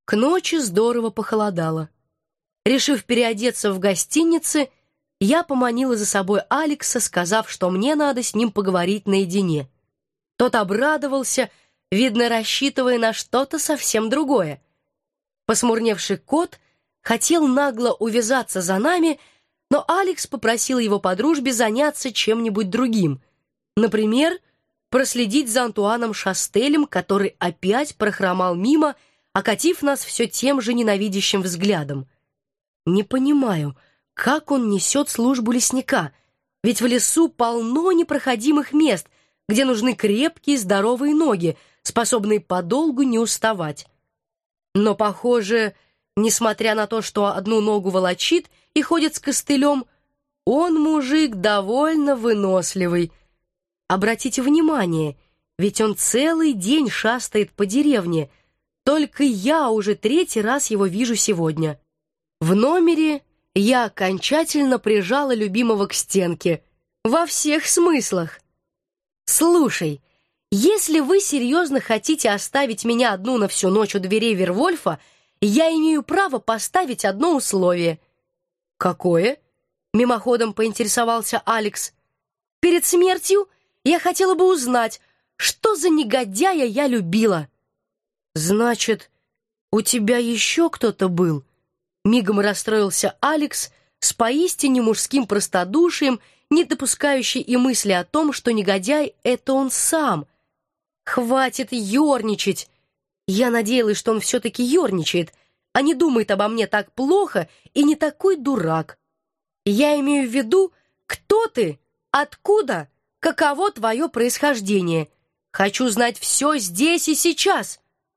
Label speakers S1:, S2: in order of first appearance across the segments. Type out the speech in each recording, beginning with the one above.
S1: К ночи здорово похолодало. Решив переодеться в гостинице, я поманила за собой Алекса, сказав, что мне надо с ним поговорить наедине. Тот обрадовался, видно, рассчитывая на что-то совсем другое. Посмурневший кот хотел нагло увязаться за нами, но Алекс попросил его по дружбе заняться чем-нибудь другим. Например, проследить за Антуаном Шастелем, который опять прохромал мимо, окатив нас все тем же ненавидящим взглядом. Не понимаю, как он несет службу лесника, ведь в лесу полно непроходимых мест, где нужны крепкие здоровые ноги, способные подолгу не уставать. Но, похоже, несмотря на то, что одну ногу волочит и ходит с костылем, он мужик довольно выносливый. Обратите внимание, ведь он целый день шастает по деревне. Только я уже 3-й раз его вижу сегодня. В номере я окончательно прижала любимого к стенке. Во всех смыслах. «Слушай, если вы серьезно хотите оставить меня одну на всю ночь у дверей Вервольфа, я имею право поставить одно условие». «Какое?» — мимоходом поинтересовался Алекс. «Перед смертью я хотела бы узнать, что за негодяя я любила». «Значит, у тебя еще кто-то был?» Мигом расстроился Алекс с поистине мужским простодушием, не допускающий и мысли о том, что негодяй — это он сам. «Хватит ерничать!» Я надеялась, что он все-таки ерничает, а не думает обо мне так плохо и не такой дурак. Я имею в виду, кто ты, откуда, каково твое происхождение. Хочу знать все здесь и сейчас.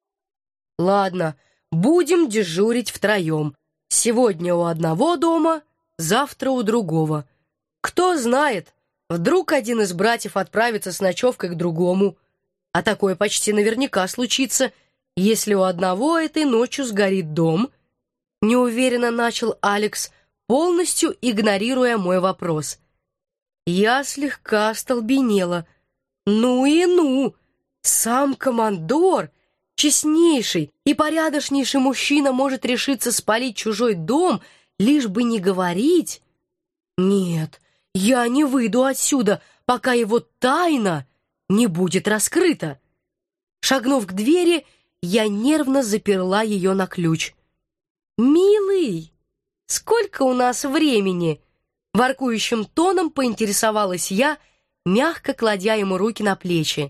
S1: Ладно, будем дежурить втроем. Сегодня у одного дома, завтра у другого. Кто знает, вдруг один из братьев отправится с ночевкой к другому. А такое почти наверняка случится, если у одного этой ночью сгорит дом. Неуверенно начал Алекс, полностью игнорируя мой вопрос. Я слегка остолбенела. Ну и ну! Сам командор, честнейший и порядочнейший мужчина, может решиться спалить чужой дом, лишь бы не говорить. Нет, я не выйду отсюда, пока его тайна не будет раскрыта. Шагнув к двери, я нервно заперла ее на ключ. «Милый, сколько у нас времени?» Воркующим тоном поинтересовалась я, мягко кладя ему руки на плечи.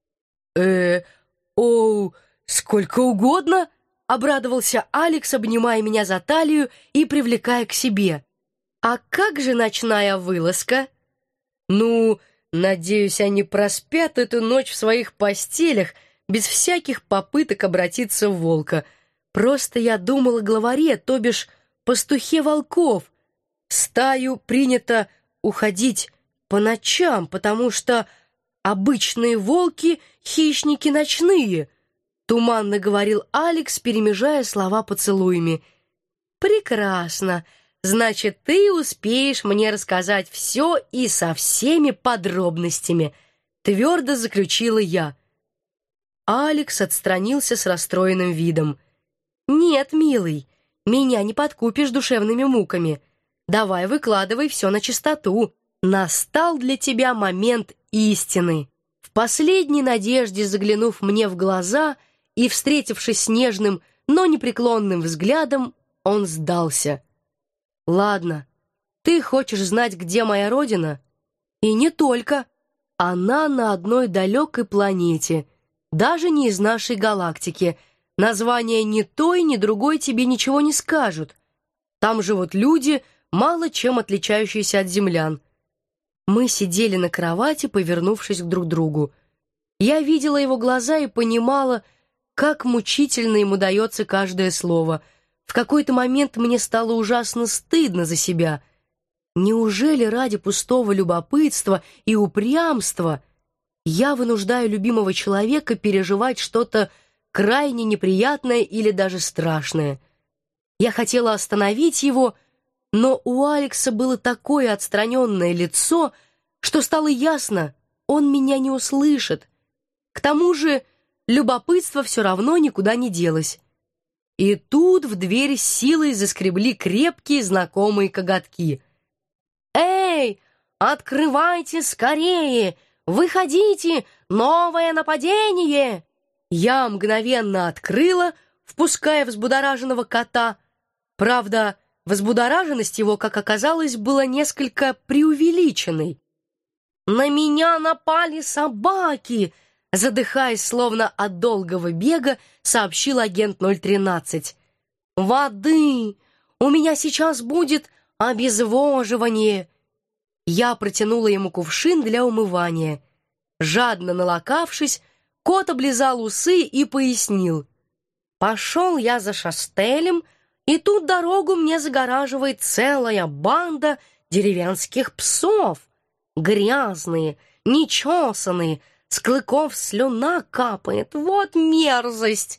S1: Сколько угодно!» — обрадовался Алекс, обнимая меня за талию и привлекая к себе. «А как же ночная вылазка?» «Ну, надеюсь, они проспят эту ночь в своих постелях, без всяких попыток обратиться в волка. Просто я думала о главаре, то бишь пастухе волков. В стаю принято уходить по ночам, потому что обычные волки — хищники ночные», — туманно говорил Алекс, перемежая слова поцелуями. «Прекрасно. Значит, ты успеешь мне рассказать все и со всеми подробностями», — твердо заключила я. Алекс отстранился с расстроенным видом. «Нет, милый, меня не подкупишь душевными муками. Давай выкладывай все на чистоту. Настал для тебя момент истины». В последней надежде, заглянув мне в глаза и встретившись с нежным, но непреклонным взглядом, он сдался. «Ладно, ты хочешь знать, где моя родина? И не только. Она на одной далекой планете, даже не из нашей галактики. Названия ни той, ни другой тебе ничего не скажут. Там живут люди, мало чем отличающиеся от землян». Мы сидели на кровати, повернувшись друг к другу. Я видела его глаза и понимала, как мучительно ему дается каждое слово. В какой-то момент мне стало ужасно стыдно за себя. Неужели ради пустого любопытства и упрямства я вынуждаю любимого человека переживать что-то крайне неприятное или даже страшное? Я хотела остановить его, но у Алекса было такое отстраненное лицо, что стало ясно, он меня не услышит. К тому же любопытство все равно никуда не делось. И тут в дверь силой заскребли крепкие знакомые коготки. «Эй, открывайте скорее! Выходите! Новое нападение!» Я мгновенно открыла, впуская взбудораженного кота. Правда, взбудораженность его, как оказалось, была несколько преувеличенной. «На меня напали собаки!» Задыхаясь, словно от долгого бега, сообщил агент 013. «Воды! У меня сейчас будет обезвоживание!» Я протянула ему кувшин для умывания. Жадно налокавшись, кот облизал усы и пояснил. «Пошел я за Шастелем, и тут дорогу мне загораживает целая банда деревенских псов. Грязные, нечесанные, с клыков слюна капает. Вот мерзость!»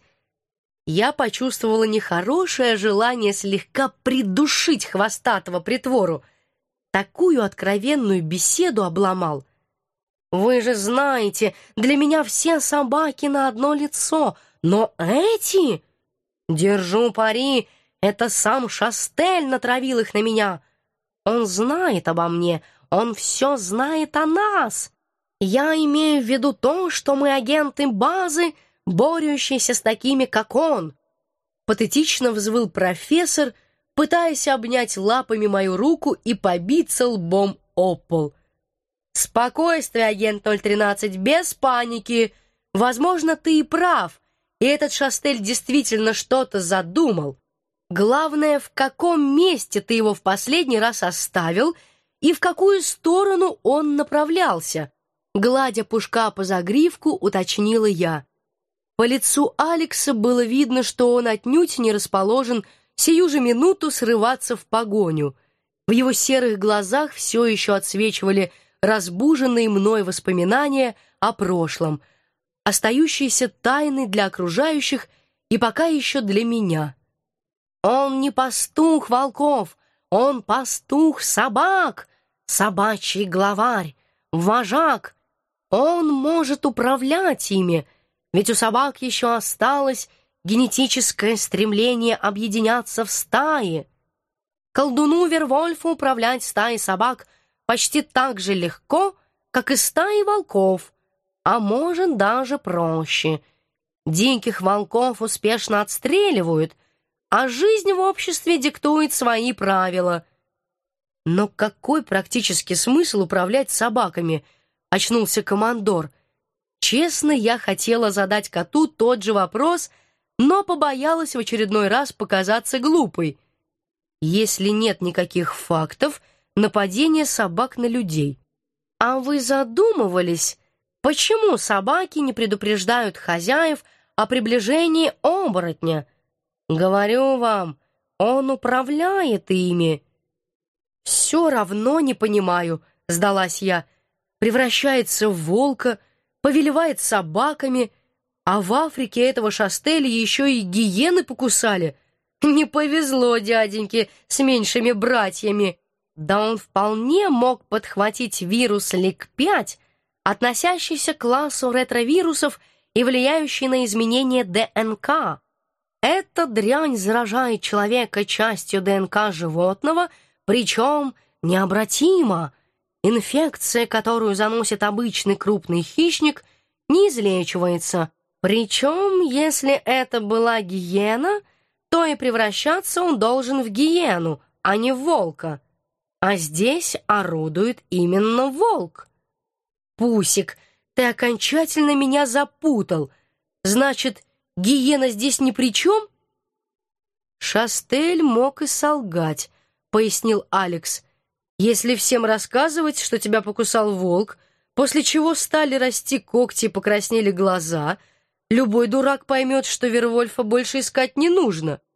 S1: Я почувствовала нехорошее желание слегка придушить хвостатого притвору. Такую откровенную беседу обломал. «Вы же знаете, для меня все собаки на одно лицо, но эти...» «Держу пари, это сам Шастель натравил их на меня. Он знает обо мне, он все знает о нас. Я имею в виду то, что мы агенты базы, борющиеся с такими, как он». Патетично взвыл профессор, пытаясь обнять лапами мою руку и побиться лбом об пол. «Спокойствие, агент 013, без паники. Возможно, ты и прав, и этот Шастель действительно что-то задумал. Главное, в каком месте ты его в последний раз оставил и в какую сторону он направлялся?» Гладя Пушка по загривку, уточнила я. По лицу Алекса было видно, что он отнюдь не расположен сию же минуту срываться в погоню. В его серых глазах все еще отсвечивали разбуженные мной воспоминания о прошлом, остающиеся тайной для окружающих и пока еще для меня. «Он не пастух волков, он пастух собак, собачий главарь, вожак. Он может управлять ими, ведь у собак еще осталось генетическое стремление объединяться в стаи. Колдуну Вервольфу управлять стаей собак почти так же легко, как и стаей волков, а может даже проще. Диких волков успешно отстреливают, а жизнь в обществе диктует свои правила. Но какой практический смысл управлять собаками? Очнулся командор. Честно, я хотела задать коту тот же вопрос, но побоялась в очередной раз показаться глупой. Если нет никаких фактов нападения собак на людей. А вы задумывались, почему собаки не предупреждают хозяев о приближении оборотня? Говорю вам, он управляет ими. Все равно не понимаю, сдалась я. Превращается в волка, повелевает собаками, а в Африке этого Шастеля еще и гиены покусали. Не повезло дяденьке с меньшими братьями. Да он вполне мог подхватить вирус ЛИК-5, относящийся к классу ретровирусов и влияющий на изменения ДНК. Эта дрянь заражает человека частью ДНК животного, причем необратимо. Инфекция, которую заносит обычный крупный хищник, не излечивается. Причем, если это была гиена, то и превращаться он должен в гиену, а не в волка. А здесь орудует именно волк. Пусик, ты окончательно меня запутал. Значит, гиена здесь ни при чем? Шастель мог и солгать, пояснил Алекс. Если всем рассказывать, что тебя покусал волк, после чего стали расти когти и покраснели глаза, любой дурак поймет, что Вервольфа больше искать не нужно.